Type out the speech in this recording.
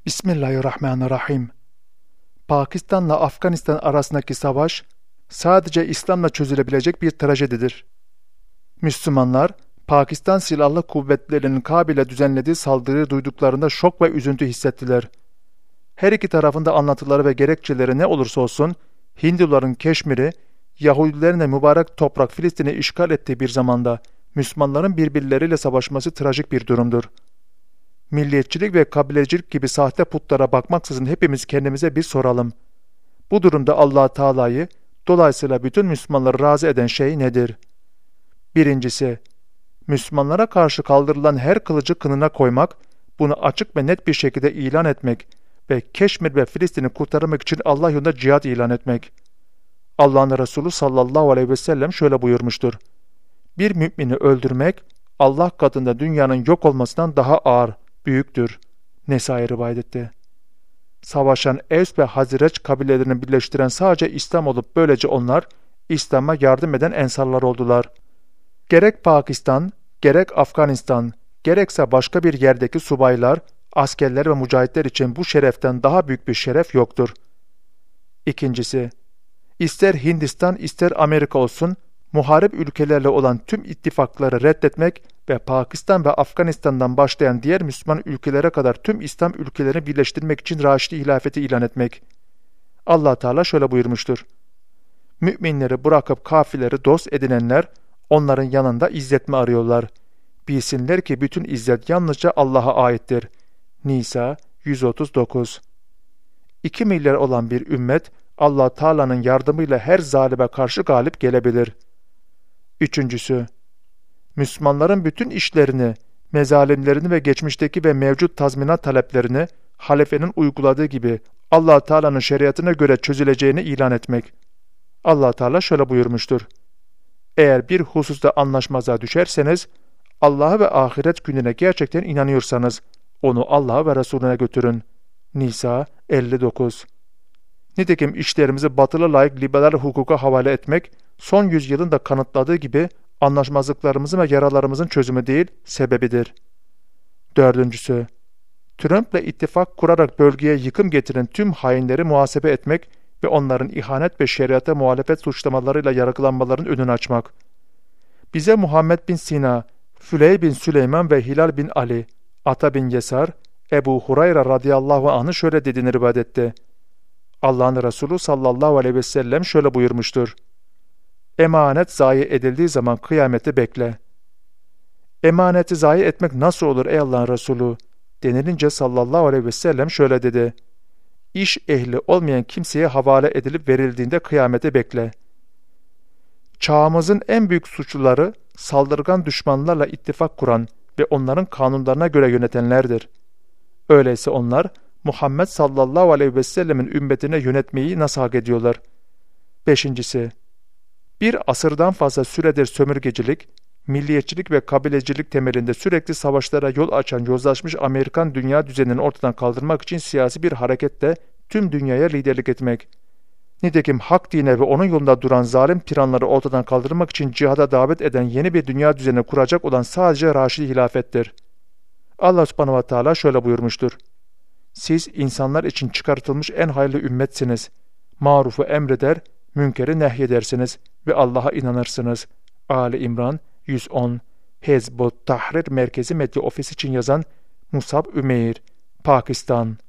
Bismillahirrahmanirrahim. Pakistan'la Afganistan arasındaki savaş sadece İslam'la çözülebilecek bir trajedidir. Müslümanlar, Pakistan Silahlı Kuvvetleri'nin Kabil'e düzenlediği saldırıyı duyduklarında şok ve üzüntü hissettiler. Her iki tarafında anlatıları ve gerekçeleri ne olursa olsun, Hinduların Keşmir'i, Yahudilerin de mübarek toprak Filistin'i işgal ettiği bir zamanda Müslümanların birbirleriyle savaşması trajik bir durumdur. Milliyetçilik ve kabilecilik gibi sahte putlara bakmaksızın hepimiz kendimize bir soralım. Bu durumda Allah Teala'yı, dolayısıyla bütün Müslümanları razı eden şey nedir? Birincisi, Müslümanlara karşı kaldırılan her kılıcı kınına koymak, bunu açık ve net bir şekilde ilan etmek ve Keşmir ve Filistin'i kurtarmak için Allah yolunda cihat ilan etmek. Allah'ın Resulü sallallahu aleyhi ve sellem şöyle buyurmuştur: Bir mümini öldürmek, Allah katında dünyanın yok olmasından daha ağır, büyüktür. Nesai rivayet etti. Savaşan Evs ve Hazireç kabilelerini birleştiren sadece İslam olup böylece onlar, İslam'a yardım eden ensarlar oldular. Gerek Pakistan, gerek Afganistan, gerekse başka bir yerdeki subaylar, askerler ve mücahitler için bu şereften daha büyük bir şeref yoktur. İkincisi, ister Hindistan ister Amerika olsun, muharip ülkelerle olan tüm ittifakları reddetmek ve Pakistan ve Afganistan'dan başlayan diğer Müslüman ülkelere kadar tüm İslam ülkelerini birleştirmek için Raşidi hilafeti ilan etmek. Allah Teala şöyle buyurmuştur: Müminleri bırakıp kafirleri dost edinenler, onların yanında izzet mi arıyorlar? Bilsinler ki bütün izzet yalnızca Allah'a aittir. Nisa 139. 2 milyar olan bir ümmet, Allah Teala'nın yardımıyla her zalime karşı galip gelebilir. Üçüncüsü, Müslümanların bütün işlerini, mezalimlerini ve geçmişteki ve mevcut tazminat taleplerini halefenin uyguladığı gibi Allah Teala'nın şeriatına göre çözüleceğini ilan etmek. Allah Teala şöyle buyurmuştur: Eğer bir hususta anlaşmazlığa düşerseniz, Allah'a ve ahiret gününe gerçekten inanıyorsanız, onu Allah'a ve Resulüne götürün. Nisa 59. Nitekim işlerimizi batıla layık liberal hukuka havale etmek, son yüzyılın da kanıtladığı gibi anlaşmazlıklarımızın ve yaralarımızın çözümü değil, sebebidir. Dördüncüsü, Trump'la ittifak kurarak bölgeye yıkım getiren tüm hainleri muhasebe etmek ve onların ihanet ve şeriata muhalefet suçlamalarıyla yargılanmaların önünü açmak. Bize Muhammed bin Sina, Füley bin Süleyman ve Hilal bin Ali, Ata bin Yesar, Ebu Hurayra radıyallahu anh'ı şöyle dediğini rivayet etti: Allah'ın Resulü sallallahu aleyhi ve sellem şöyle buyurmuştur: Emanet zayi edildiği zaman kıyameti bekle. Emaneti zayi etmek nasıl olur ey Allah'ın Resulü denilince sallallahu aleyhi ve sellem şöyle dedi: İş ehli olmayan kimseye havale edilip verildiğinde kıyameti bekle. Çağımızın en büyük suçluları saldırgan düşmanlarla ittifak kuran ve onların kanunlarına göre yönetenlerdir. Öyleyse onlar Muhammed sallallahu aleyhi ve sellemin ümmetine yönetmeyi nasıl hak ediyorlar? Beşincisi, bir asırdan fazla süredir sömürgecilik, milliyetçilik ve kabilecilik temelinde sürekli savaşlara yol açan yozlaşmış Amerikan dünya düzenini ortadan kaldırmak için siyasi bir hareketle tüm dünyaya liderlik etmek. Nitekim hak dine ve onun yolunda duran zalim tiranları ortadan kaldırmak için cihada davet eden yeni bir dünya düzeni kuracak olan sadece Raşidi hilafettir. Allah subhanahu ve teala şöyle buyurmuştur: Siz insanlar için çıkartılmış en hayırlı ümmetsiniz. Marufu emreder, münkeri nehyedersiniz ve Allah'a inanırsınız. Ali İmran 110. Hezb-ı Tahrir Merkezi Medya Ofisi için yazan Musab Ümeyr, Pakistan.